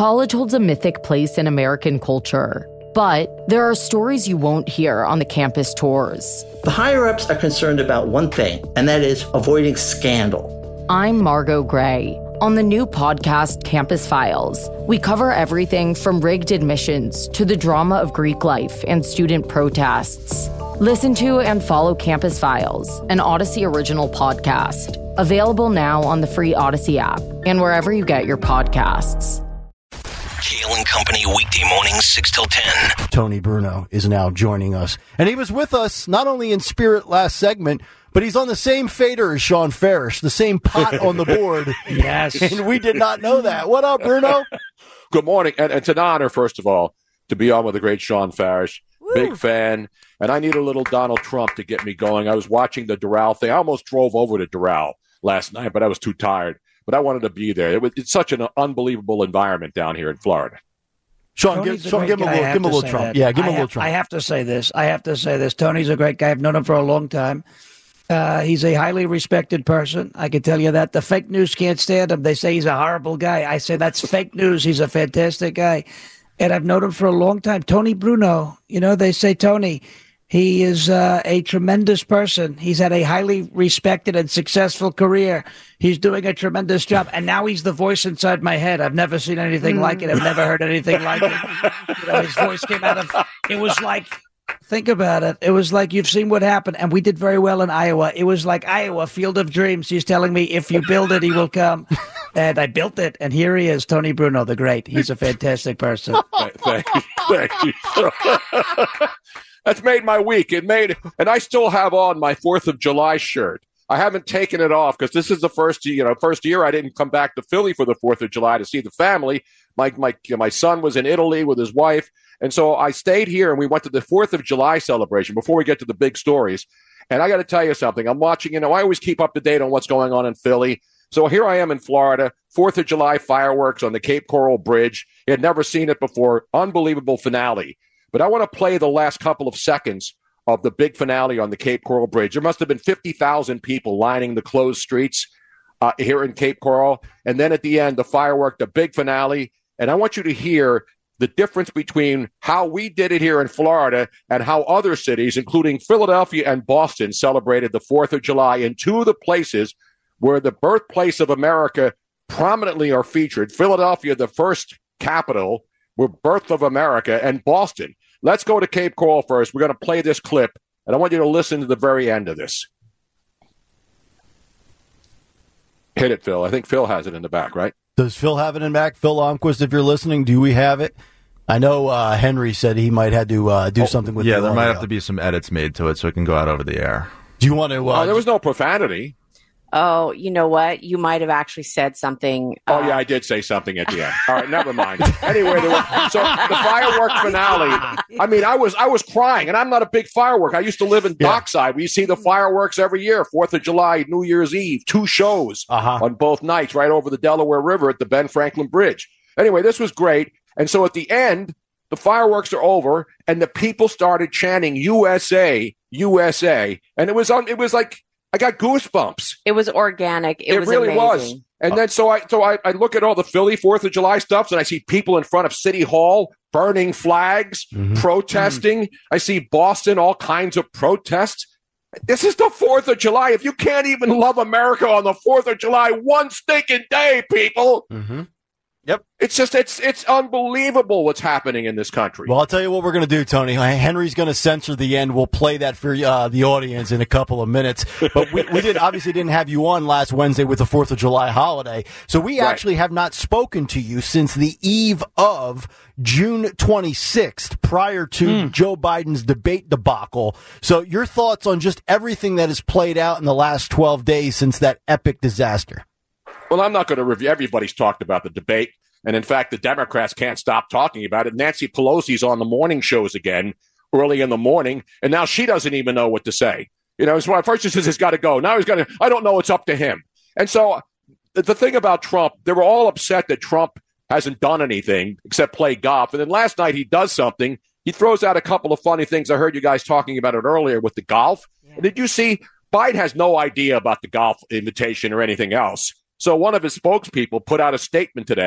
College holds a mythic place in American culture, but there are stories you won't hear on the campus tours. The higher-ups are concerned about one thing, and that is avoiding scandal. I'm Margot Gray. On the new podcast, Campus Files, we cover everything from rigged admissions to the drama of Greek life and student protests. Listen to and follow Campus Files, an Odyssey original podcast. Available now on the free Odyssey app and wherever you get your podcasts. Kale and Company weekday mornings 6 till 10. Tony Bruno is now joining us. And he was with us not only in spirit last segment, but he's on the same fader as Sean Farish, the same pot on the board. Yes. And we did not know that. What up, Bruno? Good morning. And it's an honor, first of all, to be on with the great Sean Farish. Woo. Big fan. And I need a little Donald Trump to get me going. I was watching the Doral thing. I almost drove over to Doral last night, but I was too tired. But I wanted to be there. It's such an unbelievable environment down here in Florida. Sean, give him a little Trump. Yeah, give him a little Trump. I have to say this. Tony's a great guy. I've known him for a long time. He's a highly respected person. I can tell you that. The fake news can't stand him. They say he's a horrible guy. I say that's fake news. He's a fantastic guy. And I've known him for a long time. Tony Bruno, they say Tony, he is a tremendous person. He's had a highly respected and successful career. He's doing a tremendous job. And now he's the voice inside my head. I've never seen anything like it. I've never heard anything like it. His voice came out of, it was like, think about it. It was like, you've seen what happened. And we did very well in Iowa. It was like Iowa, Field of Dreams. He's telling me, if you build it, he will come. And I built it. And here he is, Tony Bruno, the great. He's a fantastic person. Thank you. That's made my week. And I still have on my 4th of July shirt. I haven't taken it off because this is the first year I didn't come back to Philly for the 4th of July to see the family. My son was in Italy with his wife. And so I stayed here and we went to the 4th of July celebration before we get to the big stories. And I got to tell you something. I'm watching, I always keep up to date on what's going on in Philly. So here I am in Florida, 4th of July fireworks on the Cape Coral Bridge. Had never seen it before. Unbelievable finale. But I want to play the last couple of seconds of the big finale on the Cape Coral Bridge. There must have been 50,000 people lining the closed streets here in Cape Coral. And then at the end, the firework, the big finale. And I want you to hear the difference between how we did it here in Florida and how other cities, including Philadelphia and Boston, celebrated the 4th of July in two of the places where the birthplace of America prominently are featured. Philadelphia, the first capital, where birth of America, and Boston. Let's go to Cape Coral first. We're going to play this clip, and I want you to listen to the very end of this. Hit it, Phil. I think Phil has it in the back, right? Does Phil have it in the back? Phil Almquist, if you're listening, do we have it? I know Henry said he might have to do something with it. Yeah, there might have to be some edits made to it so it can go out over the air. Do you want to... there was no profanity. Oh, you know what? You might have actually said something. Oh, yeah, I did say something at the end. All right, never mind. Anyway, so the firework finale, I mean, I was crying, and I'm not a big firework. I used to live in Dockside. We see the fireworks every year, 4th of July, New Year's Eve, 2 shows on both nights right over the Delaware River at the Ben Franklin Bridge. Anyway, this was great. And so at the end, the fireworks are over, and the people started chanting USA, USA. And it was like, I got goosebumps. It was organic. It was really amazing. was. And then so I look at all the Philly 4th of July stuff, and I see people in front of City Hall burning flags, protesting. I see Boston, all kinds of protests. This is the 4th of July. If you can't even love America on the 4th of July, one stinking day, people. Yep. It's just, it's unbelievable what's happening in this country. Well, I'll tell you what we're going to do, Tony. Henry's going to censor the end. We'll play that for the audience in a couple of minutes. But we obviously didn't have you on last Wednesday with the 4th of July holiday. So we actually have not spoken to you since the eve of June 26th, prior to Joe Biden's debate debacle. So your thoughts on just everything that has played out in the last 12 days since that epic disaster? Well, I'm not going to review. Everybody's talked about the debate. And in fact, the Democrats can't stop talking about it. Nancy Pelosi's on the morning shows again early in the morning. And now she doesn't even know what to say. So at first she says he's got to go. Now he's got to, I don't know. It's up to him. And so the thing about Trump, they were all upset that Trump hasn't done anything except play golf. And then last night he does something. He throws out a couple of funny things. I heard you guys talking about it earlier with the golf. Yeah. Did you see Biden has no idea about the golf invitation or anything else? So one of his spokespeople put out a statement today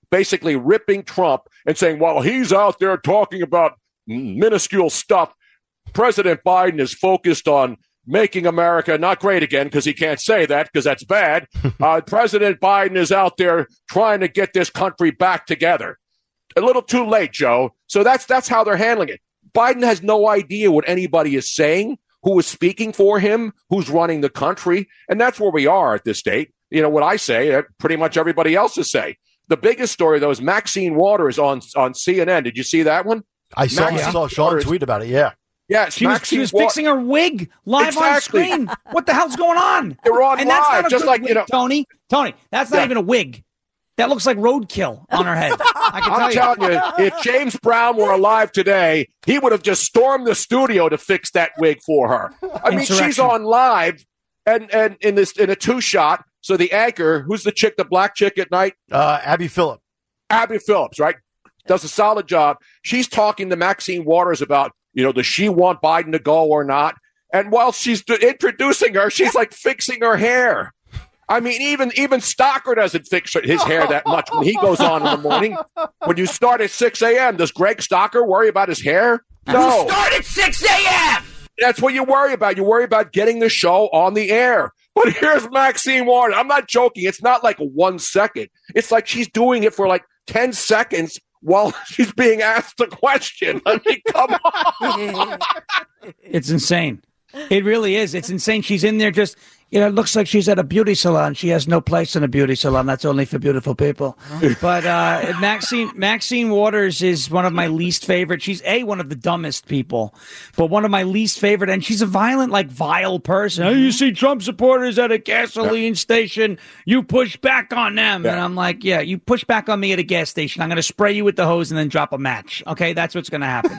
basically ripping Trump and saying, while he's out there talking about minuscule stuff, President Biden is focused on making America not great again, because he can't say that because that's bad. President Biden is out there trying to get this country back together. A little too late, Joe. So that's how they're handling it. Biden has no idea what anybody is saying, who is speaking for him, who's running the country. And that's where we are at this state. You know, what I say, pretty much everybody else is saying. The biggest story, though, is Maxine Waters on CNN. Did you see that one? I saw Sean tweet about it, yeah. Yeah, she was fixing her wig live on screen. What the hell's going on? They were on and live, that's not a just like, wig, you know. Tony, that's not even a wig. That looks like roadkill on her head. I'm telling you, if James Brown were alive today, he would have just stormed the studio to fix that wig for her. I mean, she's on live and in a two-shot. So the anchor, who's the chick, the black chick at night? Abby Phillips. Abby Phillips, right? Does a solid job. She's talking to Maxine Waters about, does she want Biden to go or not? And while she's introducing her, she's like fixing her hair. I mean, even Stocker doesn't fix his hair that much when he goes on in the morning. When you start at 6 a.m., does Greg Stocker worry about his hair? No. You start at 6 a.m. That's what you worry about. You worry about getting the show on the air. But here's Maxine Waters. I'm not joking. It's not like 1 second. It's like she's doing it for like 10 seconds while she's being asked a question. I mean, come on. It's insane. It really is. It's insane. She's in there just, it looks like she's at a beauty salon. She has no place in a beauty salon. That's only for beautiful people. But Maxine Waters is one of my least favorite. She's one of the dumbest people, but one of my least favorite. And she's a violent, vile person. Oh, you see Trump supporters at a gasoline station, you push back on them. Yeah. And I'm like, yeah, you push back on me at a gas station. I'm going to spray you with the hose and then drop a match. Okay, that's what's going to happen.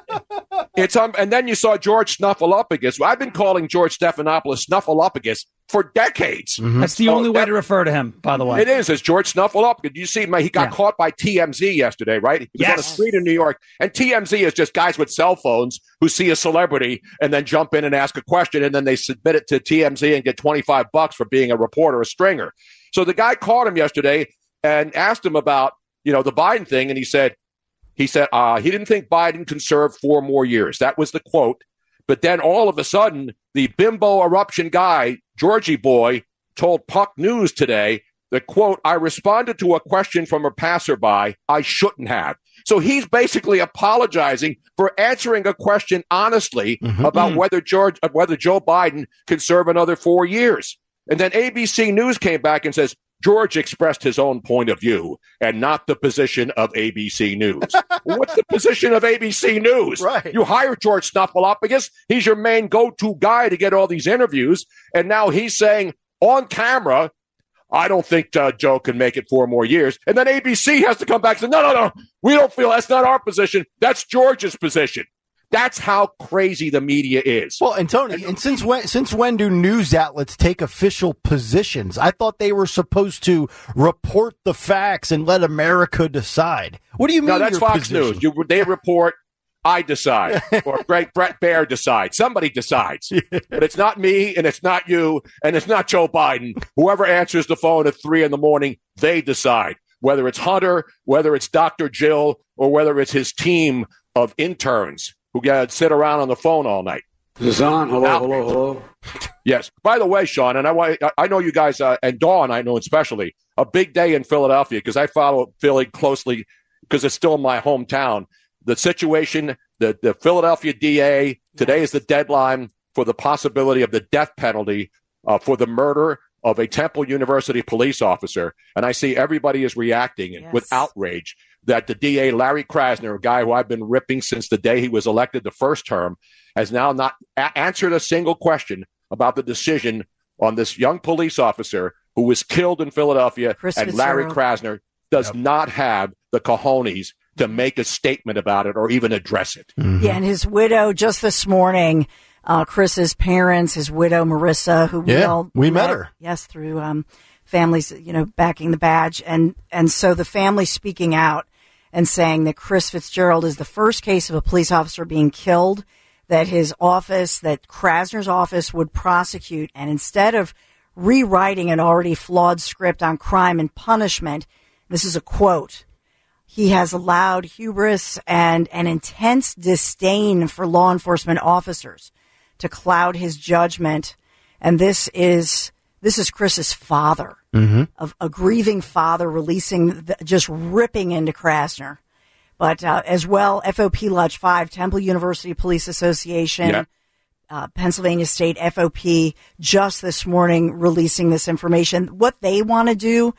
And then you saw George Snuffleupagus. I've been calling George Stephanopoulos Snuffleupagus for decades. Mm-hmm. That's the only way to refer to him, by the way. It is. It's George Snuffleupagus. You see, he got caught by TMZ yesterday, right? He was on a street in New York. And TMZ is just guys with cell phones who see a celebrity and then jump in and ask a question, and then they submit it to TMZ and get $25 for being a reporter, a stringer. So the guy caught him yesterday and asked him about, the Biden thing, and he said he didn't think Biden can serve 4 more years. That was the quote. But then all of a sudden, the bimbo eruption guy, Georgie boy, told Puck News today that, quote, I responded to a question from a passerby I shouldn't have. So he's basically apologizing for answering a question honestly about whether Joe Biden can serve another 4 years. And then ABC News came back and says, George expressed his own point of view and not the position of ABC News. What's the position of ABC News? Right. You hire George Snuffleupagus. He's your main go-to guy to get all these interviews. And now he's saying on camera, I don't think Joe can make it 4 more years. And then ABC has to come back and say, no, we don't feel that's not our position. That's George's position. That's how crazy the media is. Well, and Tony, since when do news outlets take official positions? I thought they were supposed to report the facts and let America decide. What do you mean? No, that's Fox News. They report, I decide, or Brett Baer decides. Somebody decides. But it's not me, and it's not you, and it's not Joe Biden. Whoever answers the phone at 3 a.m, they decide. Whether it's Hunter, whether it's Dr. Jill, or whether it's his team of interns who sit around on the phone all night. Is this on? Hello. Yes. By the way, Sean, and I know you guys, and Dawn, I know especially, a big day in Philadelphia because I follow Philly closely because it's still my hometown. The situation, the Philadelphia DA, today is the deadline for the possibility of the death penalty for the murder of a Temple University police officer. And I see everybody is reacting with outrage that the DA, Larry Krasner, a guy who I've been ripping since the day he was elected the first term, has now not answered a single question about the decision on this young police officer who was killed in Philadelphia. And Larry Krasner does not have the cojones to make a statement about it or even address it. Mm-hmm. Yeah, and his widow just this morning, Chris's parents, his widow, Marissa, who we met her. Yes, through families, backing the badge. And so the family speaking out and saying that Chris Fitzgerald is the first case of a police officer being killed, that his office, that Krasner's office would prosecute. And instead of rewriting an already flawed script on crime and punishment, This is a quote. He has allowed hubris and an intense disdain for law enforcement officers to cloud his judgment. And this is Chris's father, of a grieving father releasing, just ripping into Krasner. But as well, FOP Lodge 5, Temple University Police Association, Pennsylvania State FOP, just this morning releasing this information. What they want to do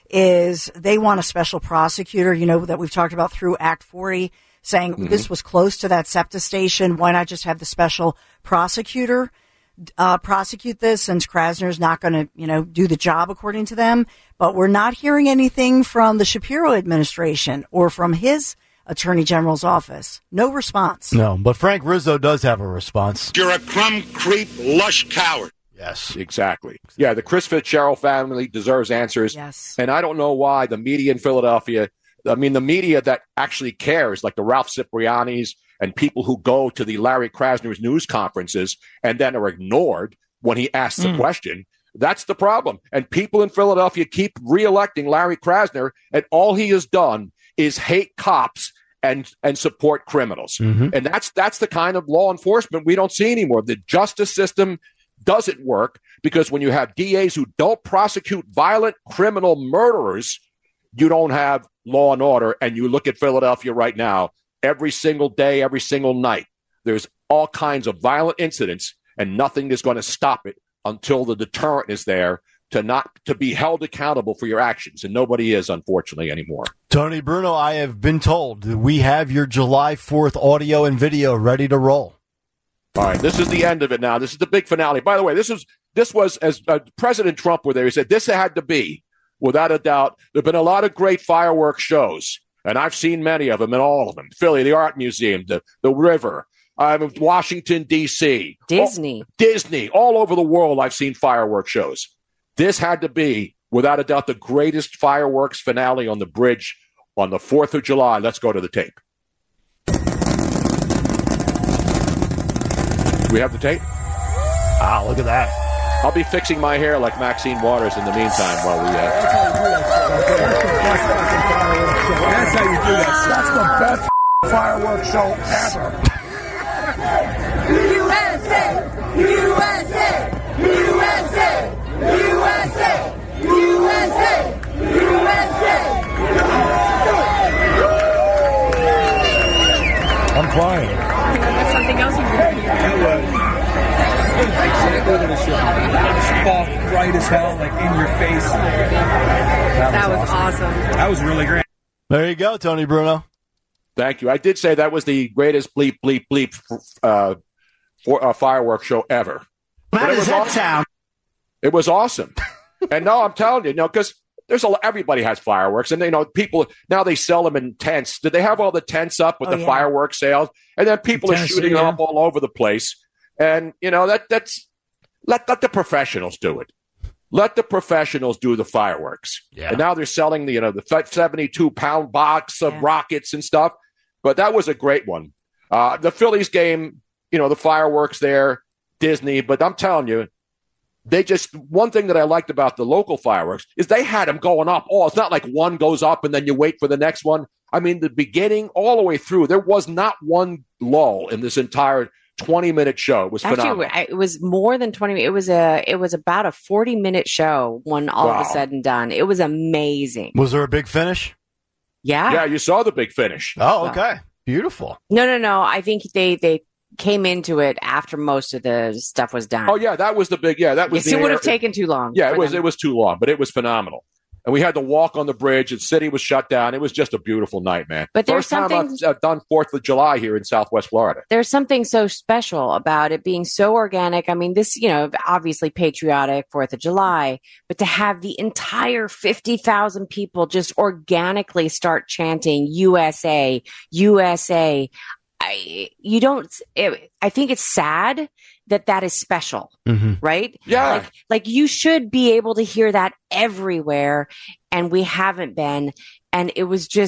is they want a special prosecutor, that we've talked about through Act 40, saying this was close to that SEPTA station. Why not just have the special prosecutor prosecute this, since Krasner's not going to, do the job according to them? But we're not hearing anything from the Shapiro administration or from his Attorney General's office. No response. No, but Frank Rizzo does have a response. You're a crumb creep, lush coward. Yes, exactly. Yeah, the Chris Fitzgerald family deserves answers. Yes. And I don't know why the media in Philadelphia, the media that actually cares, like the Ralph Cipriani's and people who go to the Larry Krasner's news conferences and then are ignored when he asks a question. That's the problem. And people in Philadelphia keep reelecting Larry Krasner, and all he has done is hate cops and support criminals. And that's the kind of law enforcement we don't see anymore. The justice system doesn't work because when you have DAs who don't prosecute violent criminal murderers, you don't have law and order. And you look at Philadelphia right now, every single day, every single night, there's all kinds of violent incidents, and nothing is going to stop it until the deterrent is there to be held accountable for your actions. And nobody is, unfortunately, anymore. Tony Bruno, I have been told that we have your July 4th audio and video ready to roll. All right, this is the end of it now. This is the big finale. By the way, this was as President Trump were there. He said this had to be, without a doubt. There have been a lot of great fireworks shows, and I've seen many of them, and all of them. Philly, the Art Museum, the River, Washington, D.C. Disney, all over the world I've seen fireworks shows. This had to be, without a doubt, the greatest fireworks finale on the bridge on the 4th of July. Let's go to the tape. We have the tape? Ah, look at that. I'll be fixing my hair like Maxine Waters in the meantime while we... That's how you do that. That's the best fireworks show ever. USA! USA! USA! USA! USA! USA! I'm crying. That's something else you can do. Spark bright as hell, like in your face. That was awesome. That was really great. There you go, Tony Bruno. Thank you. I did say that was the greatest bleep, bleep, bleep fireworks show ever. How does that sound? It was awesome. And no, I'm telling you, because everybody has fireworks, and people now they sell them in tents. Did they have all the tents up with the fireworks sales? And then people are shooting them up all over the place. And that's let the professionals do it. Let the professionals do the fireworks. Yeah. And now they're selling the 72-pound box of rockets and stuff. But that was a great one. The Phillies game, the fireworks there, Disney. But I'm telling you, one thing that I liked about the local fireworks is they had them going up. Oh, it's not like one goes up and then you wait for the next one. I mean, the beginning all the way through, there was not one lull in this entire 20-minute show. It was phenomenal. It was more than 20. It was about a 40-minute show when all was said and done. It was amazing. Was there a big finish? Yeah. Yeah, you saw the big finish. Oh, okay. Beautiful. No. I think they came into it after most of the stuff was done. Oh yeah, that was the big. Yeah, that was. It would have taken too long. Yeah, it was too long, but it was phenomenal. And we had to walk on the bridge. The city was shut down. It was just a beautiful night, man. But first time I've done 4th of July here in Southwest Florida. There's something so special about it being so organic. I mean, this, obviously patriotic 4th of July, but to have the entire 50,000 people just organically start chanting USA, USA. I think it's sad that is special, right? Yeah. Like you should be able to hear that everywhere, and we haven't been. And it was just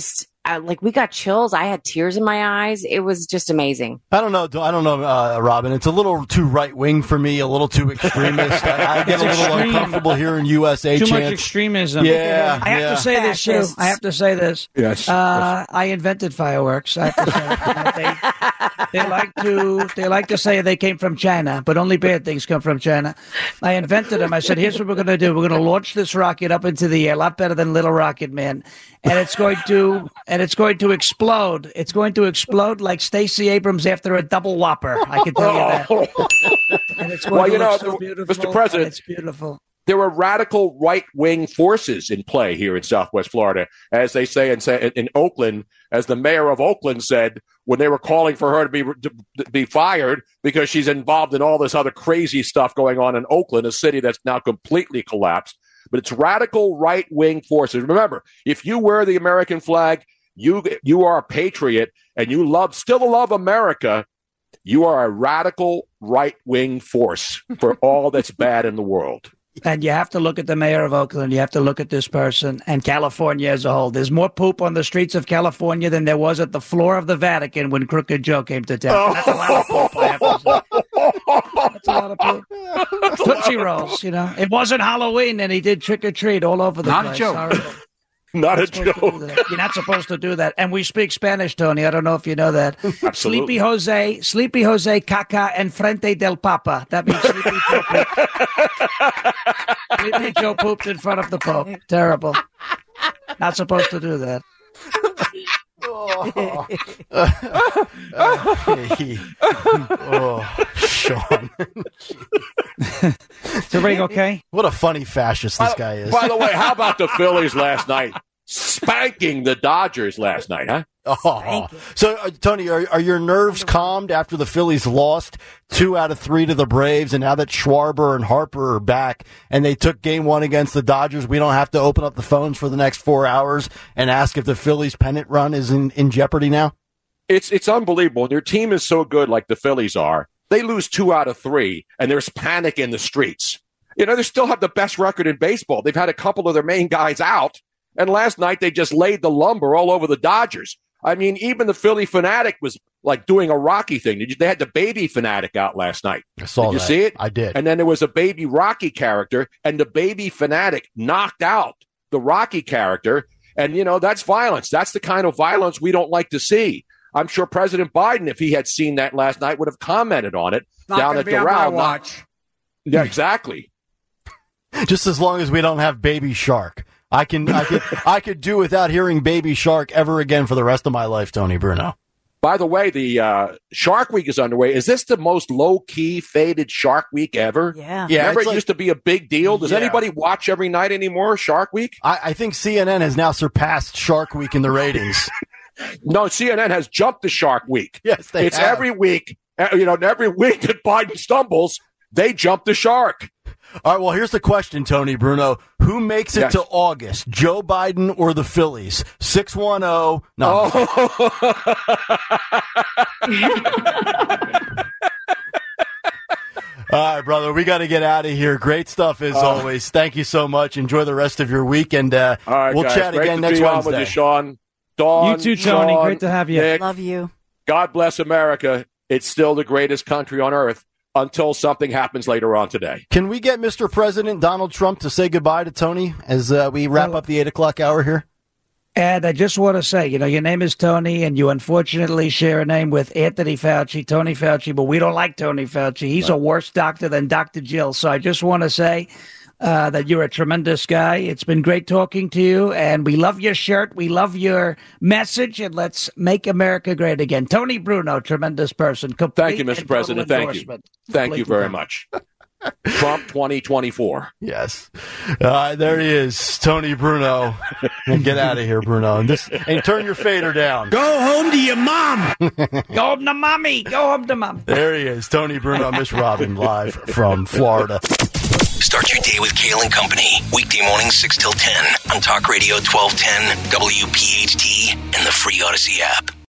we got chills. I had tears in my eyes. It was just amazing. I don't know, Robin. It's a little too right wing for me, a little too extremist. I get a little uncomfortable hearing USA Too chants. much extremism. Yeah, I have to say this too. I have to say this. Yes. I invented fireworks. I have to say they like to say they came from China, but only bad things come from China. I invented them. I said, here's what we're going to do. We're going to launch this rocket up into the air, a lot better than Little Rocket Man, and it's going to explode. It's going to explode like Stacey Abrams after a double whopper. I can tell you that. And it's going to look so beautiful. Mr. President, it's beautiful. There are radical right-wing forces in play here in Southwest Florida, as they say in Oakland, as the mayor of Oakland said when they were calling for her to be fired because she's involved in all this other crazy stuff going on in Oakland, a city that's now completely collapsed. But it's radical right-wing forces. Remember, if you wear the American flag, you are a patriot, and you still love America. You are a radical right-wing force for all that's bad in the world. And you have to look at the mayor of Oakland. You have to look at this person and California as a whole. There's more poop on the streets of California than there was at the floor of the Vatican when Crooked Joe came to town. That's a lot of poop, I have to say. That's a lot of poop. Tootsie Rolls, It wasn't Halloween, and he did trick or treat all over the place. Not a joke. Not a joke. You're not supposed to do that. And we speak Spanish, Tony. I don't know if you know that. Absolutely. Sleepy Jose, caca, and frente del papa. That means Sleepy Joe pooped. Sleepy Joe pooped in front of the Pope. Terrible. Not supposed to do that. Sean. Is everybody okay? What a funny fascist this guy is. By the way, how about the Phillies last night? Spanking the Dodgers last night, huh? Oh. So, Tony, are your nerves calmed after the Phillies lost 2 out of 3 to the Braves, and now that Schwarber and Harper are back and they took game 1 against the Dodgers, we don't have to open up the phones for the next 4 hours and ask if the Phillies pennant run is in jeopardy now? It's unbelievable. When your team is so good like the Phillies are, they lose 2 out of 3, and there's panic in the streets. They still have the best record in baseball. They've had a couple of their main guys out, and last night they just laid the lumber all over the Dodgers. I mean, even the Philly Fanatic was like doing a Rocky thing. They had the Baby Fanatic out last night. I saw that. Did you see it? I did. And then there was a Baby Rocky character, and the Baby Fanatic knocked out the Rocky character. And, that's violence. That's the kind of violence we don't like to see. I'm sure President Biden, if he had seen that last night, would have commented on it down at Doral. Watch. Yeah, exactly. Just as long as we don't have Baby Shark. I could do without hearing Baby Shark ever again for the rest of my life, Tony Bruno. By the way, the Shark Week is underway. Is this the most low-key, faded Shark Week ever? Yeah. Remember it used to be a big deal? Does anybody watch every night anymore, Shark Week? I think CNN has now surpassed Shark Week in the ratings. No, CNN has jumped the Shark Week. Yes, it's have. Every week. Every week that Biden stumbles, they jump the shark. All right, well, here's the question, Tony Bruno. Who makes it to August, Joe Biden or the Phillies? 610. No. All right, brother, we got to get out of here. Great stuff as always. Thank you so much. Enjoy the rest of your week, and all right, we'll chat again next Wednesday. With you, Sean. Dawn, you too, Tony. Sean, great to have you. Nick, love you. God bless America. It's still the greatest country on earth until something happens later on today. Can we get Mr. President Donald Trump to say goodbye to Tony as we wrap up the 8 o'clock hour here? And I just want to say, your name is Tony, and you unfortunately share a name with Anthony Fauci, Tony Fauci, but we don't like Tony Fauci. He's a worse doctor than Dr. Jill. So I just want to say that you're a tremendous guy. It's been great talking to you, and we love your shirt. We love your message, and let's make America great again. Tony Bruno, tremendous person. Thank you, Mr. President. Thank you. Thank you very much. Trump 2024. Yes. There he is, Tony Bruno. And get out of here, Bruno. And turn your fader down. Go home to your mom. Go home to mommy. Go home to mom. There he is, Tony Bruno, Miss Robin, live from Florida. Start your day with Kale and Company. Weekday mornings 6 till 10 on Talk Radio 1210, WPHT, and the free Odyssey app.